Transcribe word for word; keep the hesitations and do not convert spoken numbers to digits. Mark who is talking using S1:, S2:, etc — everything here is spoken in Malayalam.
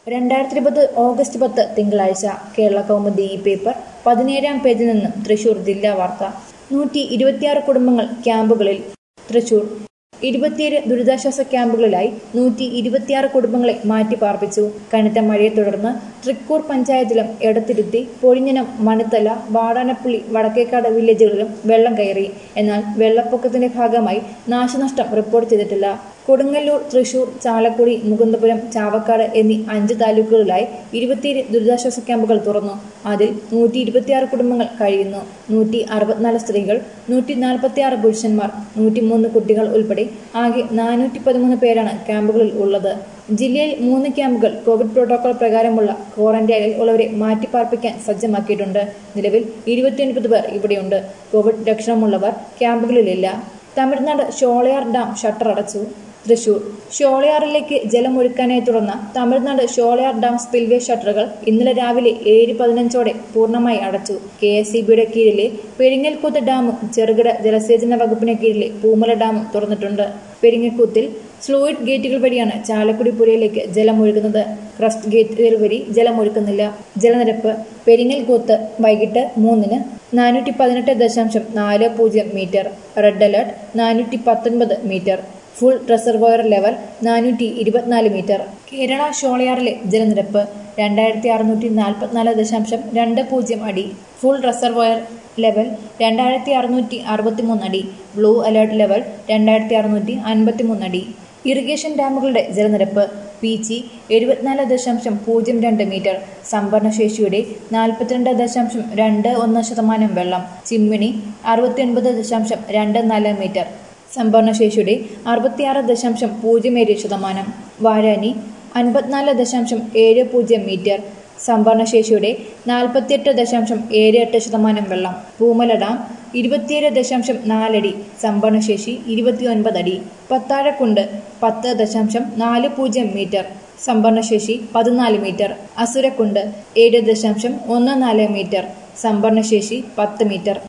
S1: രണ്ടായിരത്തി ഇരുപത് ഓഗസ്റ്റ് പത്ത് തിങ്കളാഴ്ച കേരള കൗമുദി ഈ പേപ്പർ പതിനേഴാം പേജിൽ നിന്ന് തൃശൂർ ജില്ലാ വാർത്ത. നൂറ്റി ഇരുപത്തിയാറ് കുടുംബങ്ങൾ ക്യാമ്പുകളിൽ. തൃശൂർ ഇരുപത്തിയേഴ് ദുരിതാശ്വാസ ക്യാമ്പുകളിലായി നൂറ്റി ഇരുപത്തിയാറ് കുടുംബങ്ങളെ മാറ്റിപ്പാർപ്പിച്ചു. കനത്ത മഴയെ തുടർന്ന് തൃക്കൂർ പഞ്ചായത്തിലും എടത്തിരുത്തി, പൊഴിഞ്ഞനം, മണിത്തല, വാടാനപ്പള്ളി, വടക്കേക്കാട് വില്ലേജുകളിലും വെള്ളം കയറി. എന്നാൽ വെള്ളപ്പൊക്കത്തിന്റെ ഭാഗമായി നാശനഷ്ടം റിപ്പോർട്ട് ചെയ്തിട്ടില്ല. കൊടുങ്ങല്ലൂർ, തൃശൂർ, ചാലക്കുടി, മുകുന്ദപുരം, ചാവക്കാട് എന്നീ അഞ്ച് താലൂക്കുകളിലായി ഇരുപത്തിയേഴ് ദുരിതാശ്വാസ ക്യാമ്പുകൾ തുറന്നു. അതിൽ നൂറ്റി ഇരുപത്തിയാറ് കുടുംബങ്ങൾ കഴിയുന്നു. നൂറ്റി അറുപത്തിനാല് സ്ത്രീകൾ, നൂറ്റി നാൽപ്പത്തിയാറ് പുരുഷന്മാർ, നൂറ്റിമൂന്ന് കുട്ടികൾ ഉൾപ്പെടെ ആകെ നാനൂറ്റി പതിമൂന്ന് പേരാണ് ക്യാമ്പുകളിൽ ഉള്ളത്. ജില്ലയിൽ മൂന്ന് ക്യാമ്പുകൾ കോവിഡ് പ്രോട്ടോകോൾ പ്രകാരമുള്ള ക്വാറന്റൈനിൽ ഉള്ളവരെ മാറ്റിപ്പാർപ്പിക്കാൻ സജ്ജമാക്കിയിട്ടുണ്ട്. നിലവിൽ ഇരുപത്തിയൊൻപത് പേർ ഇവിടെയുണ്ട്. കോവിഡ് ലക്ഷണമുള്ളവർ ക്യാമ്പുകളിലില്ല. തമിഴ്നാട് ഷോളയാർ ഡാം ഷട്ടർ അടച്ചു. തൃശൂർ ഷോളയാറിലേക്ക് ജലമൊഴുക്കാനായി തുറന്ന തമിഴ്നാട് ഷോളയാർ ഡാം സ്പിൽവേ ഷട്ടറുകൾ ഇന്നലെ രാവിലെ ഏഴ് പതിനഞ്ചോടെ പൂർണ്ണമായി അടച്ചു. കെ എസ് ഇ ബിയുടെ കീഴിലെ പെരിങ്ങൽകൂത്ത് ഡാമും ചെറുകിട ജലസേചന വകുപ്പിന് കീഴിലെ പൂമല ഡാമും തുറന്നിട്ടുണ്ട്. പെരിങ്ങൽകൂത്തിൽ ഫ്ലൂയിഡ് ഗേറ്റുകൾ വഴിയാണ് ചാലക്കുടി പുഴയിലേക്ക് ജലമൊഴുകുന്നത്. ക്രസ്റ്റ് ഗേറ്റുകൾ വഴി ജലമൊഴുക്കുന്നില്ല. ജലനിരപ്പ് പെരിങ്ങൽകൂത്ത് വൈകിട്ട് മൂന്നിന് നാനൂറ്റി പതിനെട്ട് ദശാംശം നാല് പൂജ്യം മീറ്റർ, റെഡ് അലർട്ട് നാനൂറ്റി പത്തൊൻപത് മീറ്റർ, ഫുൾ റിസർവോയർ ലെവൽ നാനൂറ്റി ഇരുപത്തിനാല് മീറ്റർ. കേരള ഷോളയാറിലെ ജലനിരപ്പ് രണ്ടായിരത്തി അറുന്നൂറ്റി നാൽപ്പത്തിനാല് ദശാംശം രണ്ട് പൂജ്യം അടി, ഫുൾ റിസർവോയർ ലെവൽ രണ്ടായിരത്തി അറുന്നൂറ്റി അറുപത്തി മൂന്ന് അടി, ബ്ലൂ അലേർട്ട് ലെവൽ രണ്ടായിരത്തി അറുന്നൂറ്റി അൻപത്തി മൂന്ന് അടി. ഇറിഗേഷൻ ഡാമുകളുടെ ജലനിരപ്പ് പീച്ചി എഴുപത്തിനാല് ദശാംശം പൂജ്യം രണ്ട് മീറ്റർ, സംഭരണശേഷിയുടെ നാൽപ്പത്തിരണ്ട് ദശാംശം രണ്ട് ഒന്ന് ശതമാനം വെള്ളം. ചിമ്മിണി അറുപത്തിയൊൻപത് ദശാംശം രണ്ട് നാല് മീറ്റർ, സംഭരണശേഷിയുടെ അറുപത്തിയാറ് ദശാംശം പൂജ്യം ഏഴ് ശതമാനം. വാരാനി അൻപത്തിനാല് ദശാംശം ഏഴ് പൂജ്യം മീറ്റർ, സംഭരണശേഷിയുടെ നാൽപ്പത്തിയെട്ട് ദശാംശം ഏഴ് എട്ട് ശതമാനം വെള്ളം. പൂമല ഡാം ഇരുപത്തിയേഴ് ദശാംശം നാലടി, സംഭരണശേഷി ഇരുപത്തിയൊൻപത് അടി. പത്താഴക്കുണ്ട് പത്ത് ദശാംശം നാല് പൂജ്യം മീറ്റർ, സംഭരണശേഷി പതിനാല് മീറ്റർ. അസുരക്കുണ്ട് ഏഴ് ദശാംശം ഒന്ന് നാല് മീറ്റർ, സംഭരണശേഷി പത്ത് മീറ്റർ.